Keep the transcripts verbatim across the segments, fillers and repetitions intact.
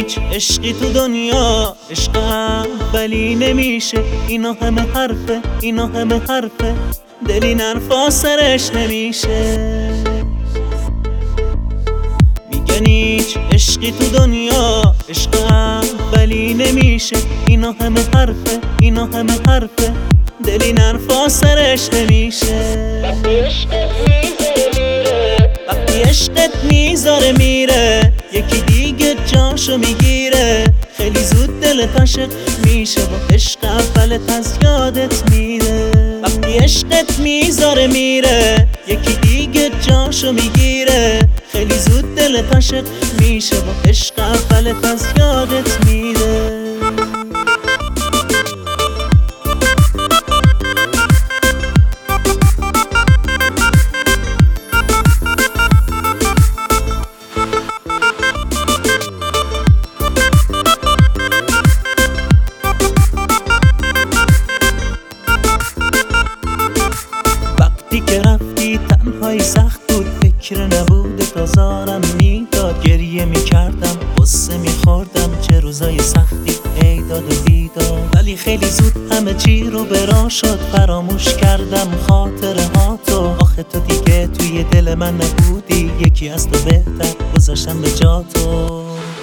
هیچ عشقی تو دنیا عشق اولی نمیشه. اینا همه حرفه، اینا همه حرفه، دل این حرفا سرش نمیشه. میگن هیچ عشقی تو دنیا عشق اولی نمیشه. اینا همه حرفه، اینا همه حرفه، دل این حرفا سرش نمیشه. وقتی عشقت میذاره میره، یکی دیگه جاشو میگیره. خیلی زود دلت عاشق میشه، با عشق اولت از یادت میره. وقتی عشقت میذاره میره، یکی دیگه جاشو میگیره. خیلی زود دلت عاشق میشه، با عشق اولت از یادت میره. که رفتی تنهایی سخت بود، فکر نبود تازارم میداد. گریه میکردم، قصه میخوردم، چه روزای سختی ای داد و بیداد. ولی خیلی زود همه چی رو برا شد، فراموش کردم خاطره ها تو. آخه تو دیگه توی دل من نبودی، یکی از تو بهتر گذاشتم به جا تو.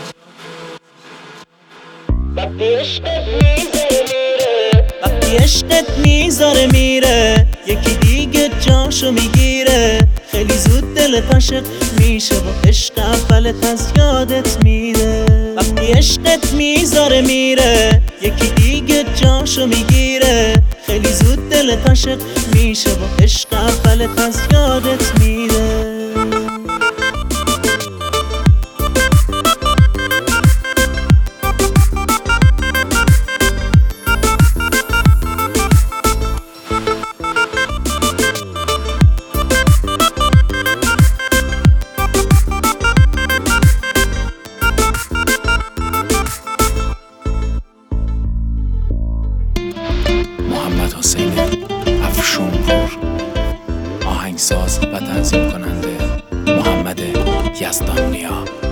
وقتی عشقت میذاره میره، وقتی عشقت میذاره میره، یکی دیگه جاشو میگیره. خیلی زود دلت عاشق میشه، با عشق اولت از یادت میره. وقتی عشقت میذاره میره، یکی دیگه جاشو میگیره. خیلی زود دلت عاشق میشه، با عشق اولت از یادت میره. محمد حسین افشونپور، آهنگساز و تنظیم کننده محمد یزدانیا.